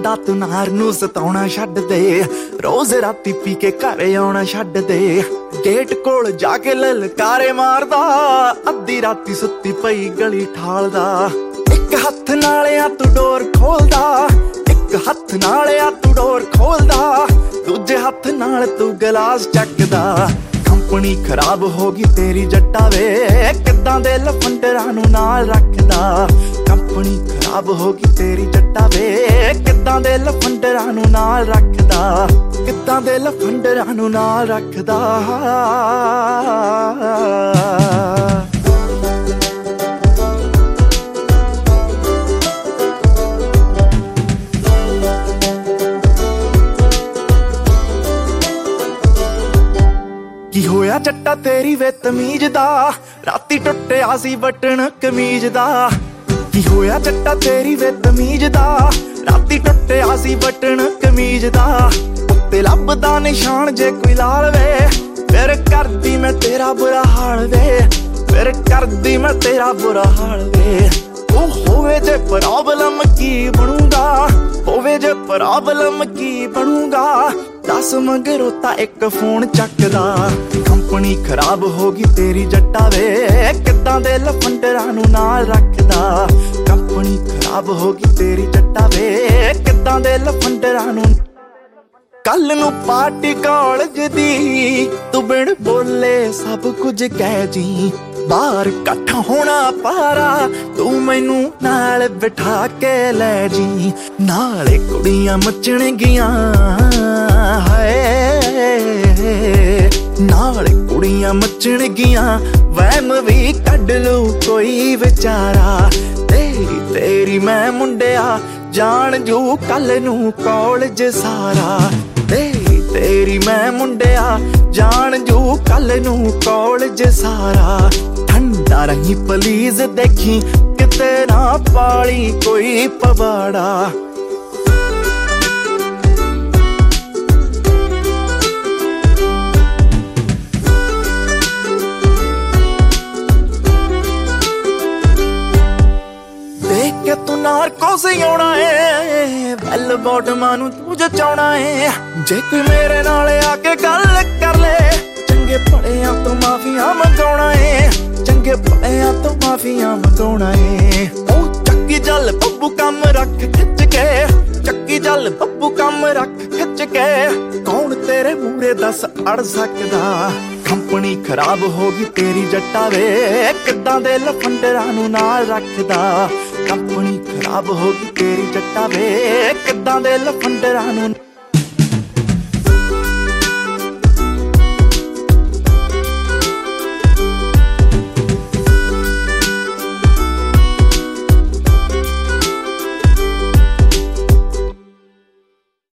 ਜੱਟਾ ਤੂੰ ਨਾਰ ਨੂੰ ਸਤਾਉਣਾ ਛੱਡ ਦੇ, ਰੋਜ਼ ਰਾਤੀ ਪੀ ਕੇ ਘਰੇ ਆਉਣਾ ਛੱਡ ਦੇ। ਗੇਟ ਕੋਲ ਜਾ ਕੇ ਲਲਕਾਰੇ ਮਾਰਦਾ, ਅੱਧੀ ਰਾਤੀ ਸੁੱਤੀ ਪਈ ਗਲੀ ਠਾਲਦਾ। ਇੱਕ ਹੱਥ ਨਾਲ ਆ ਤੂੰ ਡੋਰ ਖੋਲਦਾ, ਇੱਕ ਹੱਥ ਨਾਲ ਆ ਤੂੰ ਡੋਰ ਖੋਲਦਾ, ਦੂਜੇ ਹੱਥ ਨਾਲ ਤੂੰ ਗਲਾਸ ਚੱਕਦਾ। ਕੰਪਨੀ ਖਰਾਬ ਹੋ ਗਈ ਤੇਰੀ ਜੱਟਾ ਵੇ, ਕਿੱਦਾਂ ਦੇ ਲਫੰਡਰਾਂ ਨੂੰ ਨਾਲ ਰੱਖਦਾ। ਕੰਪਨੀ ਖਰਾਬ ਹੋ ਗਈ ਤੇਰੀ ਜੱਟਾ ਵੇ, ਕਿੱਦਾਂ ਦੇ ਲਫੰਡਰਾਂ ਨੂੰ ਨਾਲ ਰੱਖਦਾ, ਕਿੱਦਾਂ ਦੇ ਲਫੰਡਰਾਂ ਨੂੰ ਨਾਲ ਰੱਖਦਾ। ਕੀ ਹੋਇਆ ਜੱਟਾ ਤੇਰੀ ਵੇ ਤਮੀਜ਼ ਦਾ, ਰਾਤੀ ਟੁੱਟਿਆ ਸੀ ਬਟਨ ਕਮੀਜ਼ ਦਾ। ਕੀ ਹੋਇਆ ਜੱਟਾ ਤੇਰੀ ਵੇ ਤਮੀਜ਼ ਦਾ, ਰਾਤੀ ਟੁੱਟਿਆ ਸੀ ਬਟਨ ਕਮੀਜ਼ ਦਾ। ਉੱਤੇ ਲੱਭਦਾ ਨਿਸ਼ਾਨ ਜੇ ਕੋਈ ਲਾਲ ਵੇ, ਫਿਰ ਕਰਦੀ ਮੈਂ ਤੇਰਾ ਬੁਰਾ ਹਾਲ ਵੇ, ਫਿਰ ਕਰਦੀ ਮੈਂ ਤੇਰਾ ਬੁਰਾ ਹਾਲ ਵੇ। ਉਹ ਹੋਵੇ ਜੇ ਪ੍ਰੋਬਲਮ ਕੀ ਬਣੂਗਾ, ਹੋਵੇ ਜੇ ਪ੍ਰੋਬਲਮ ਕੀ ਬਣੂਗਾ, ਦੱਸ ਮਗਰੋਂ ਤਾਂ ਇੱਕ ਫੋਨ ਚੱਕਦਾ। ਕੰਪਨੀ ਖਰਾਬ ਹੋ ਗਈ ਤੇਰੀ ਜੱਟਾ ਵੇ, ਕਿੱਦਾਂ ਦੇ ਲਫੰਡਰਾਂ ਨੂੰ ਨਾਲ ਰੱਖਦਾ। ਕੰਪਨੀ ਖਰਾਬ ਹੋ ਗਈ ਤੇਰੀ ਜੱਟਾ ਵੇ, ਕਿੱਦਾਂ ਦੇ ਲਫੰਡਰਾਂ ਨੂੰ। ਕੱਲ ਨੂੰ ਪਾਰਟੀ ਕਾਲਜ ਦੀ, ਤੂੰ ਬਿਨ ਬੋਲੇ ਸਭ ਕੁਝ ਕਹਿ ਜੀ। ਬਾਹਰ ਇਕੱਠਾ ਹੋਣਾ ਪਾਰਾ, ਤੂੰ ਮੈਨੂੰ ਨਾਲ ਬਿਠਾ ਕੇ ਲੈ ਜੀ। ਨਾਲੇ ਕੁੜੀਆਂ ਮੱਚਣਗੀਆਂ ਹਾਏ, ਨਾਲੇ ਕੁੜੀਆਂ ਮੱਚਣਗੀਆਂ, ਵਹਿਮ ਵੀ ਕੱਢ ਲੂ ਕੋਈ ਵਿਚਾਰਾ। ਤੇਰੀ ਮੈਂ ਮੁੰਡਿਆ ਜਾਣ ਜੂ ਕੱਲ ਨੂੰ ਕਾਲਜ ਸਾਰਾ। ਤੇਰੀ ਮੈਂ ਮੁੰਡਿਆ ਜਾਣ ਜੂ ਕੱਲ ਨੂੰ ਕਾਲਜ ਸਾਰਾ। ਠੰਡਾ ਰਹੀ ਪਲੀਜ਼ ਦੇਖੀ, ਕਿਤੇ ਨਾ ਪਾਲੀ ਕੋਈ ਪਵਾੜਾ। ਦੇਖ ਕੇ ਤੂੰ ਨਾਰਕੋਸ ਆਉਣਾ ਏ, ਬੈਲ ਬੋਟਮਾਂ ਨੂੰ ਤੂੰ ਜਚਾਉਣਾ ਏ। ਜੇ ਕੋਈ ਮੇਰੇ ਨਾਲ ਆ ਕੇ ਗੱਲ ਕਰ ਲੈ, ਚੰਗੇ ਭਲਿਆਂ ਤੋਂ ਮਾਫੀਆਂ ਮੰਗਾਉਣਾ ਏ, ਚੰਗੇ ਭਲਿਆਂ ਤੋਂ ਮਾਫੀਆਂ ਮੰਗਾਉਣਾ ਏ। ਉਹ ਚੱਕੀ ਚੱਲ ਬੱਬੂ ਕੰਮ ਰੱਖ ਖਿੱਚ ਕੇ, ਚੱਕੀ ਚੱਲ ਬੱਬੂ ਕੰਮ ਰੱਖ ਖਿੱਚ ਕੇ, ਕੌਣ ਤੇਰੇ ਮੂਹਰੇ ਦੱਸ ਅੜ ਸਕਦਾ। ਕੰਪਨੀ ਖਰਾਬ ਹੋ ਗਈ ਤੇਰੀ ਜੱਟਾ ਵੇ, ਕਿੱਦਾਂ ਦੇ ਲਫੰਡਰਾਂ ਨੂੰ ਨਾਲ ਰੱਖਦਾ। ਕੰਪਨੀ ਖਰਾਬ ਹੋ ਗਈ ਤੇਰੀ ਜੱਟਾ ਵੇ, ਕਿੱਦਾਂ ਦੇ ਲਫੰਡਰਾਂ ਨੂੰ।